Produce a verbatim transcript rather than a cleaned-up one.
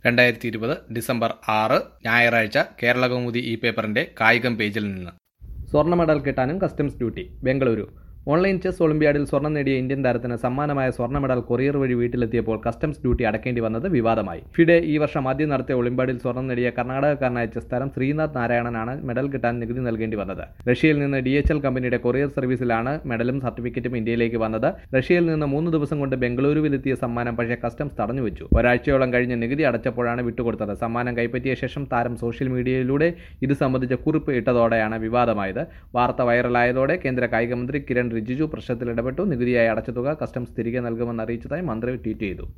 രണ്ടായിരത്തി ഇരുപത് ഡിസംബർ ആറ് ഞായറാഴ്ച കേരളകൗമുദി ഈ പേപ്പറിന്റെ കായികം പേജിൽ നിന്ന്. സ്വർണ്ണ മെഡൽ കിട്ടാനും customs duty. Bengaluru. Online chess ഒളിമ്പ്യാഡിൽ സ്വർണം നേടിയ ഇന്ത്യൻ താരത്തിന് സമ്മാനമായ സ്വർണ്ണ മെഡൽ കൊറിയർ വഴി വീട്ടിലെത്തിയപ്പോൾ കസ്റ്റംസ് ഡ്യൂട്ടി അടക്കേണ്ടി വന്നത് വിവാദമായി. ഫിഡെ ഈ വർഷം ആദ്യം നടത്തിയ ഒളിമ്പ്യാഡിൽ സ്വർണം നേടിയ കർണാടകക്കാരനായ ചെസ് താരം ശ്രീനാഥ് നാരായണനാണ് മെഡൽ കിട്ടാൻ നികുതി നൽകേണ്ടി വന്നത്. റഷ്യയിൽ നിന്ന് ഡി എച്ച് എൽ കമ്പനിയുടെ കൊറിയർ സർവീസിലാണ് മെഡലും സർട്ടിഫിക്കറ്റും ഇന്ത്യയിലേക്ക് വന്നത്. റഷ്യയിൽ നിന്ന് മൂന്ന് ദിവസം കൊണ്ട് ബംഗളൂരുവിലെത്തിയ സമ്മാനം പക്ഷേ കസ്റ്റംസ് തടഞ്ഞുവെച്ചു. ഒരാഴ്ചയോളം കഴിഞ്ഞ് നികുതി അടച്ചപ്പോഴാണ് വിട്ടുകൊടുത്തത്. സമ്മാനം കൈപ്പറ്റിയ ശേഷം താരം സോഷ്യൽ മീഡിയയിലൂടെ ഇത് സംബന്ധിച്ച കുറിപ്പ് ഇട്ടതോടെയാണ് വിവാദമായത്. വാർത്ത വൈറലായതോടെ കേന്ദ്ര കായിക മന്ത്രി കിരൺ റിജിജു പ്രശ്നത്തിൽ ഇടപെട്ടു. നികുതിയായി അടച്ച തുക കസ്റ്റംസ് തിരികെ നൽകുമെന്ന് അറിയിച്ചതായി മന്ത്രി ട്വീറ്റ് ചെയ്തു.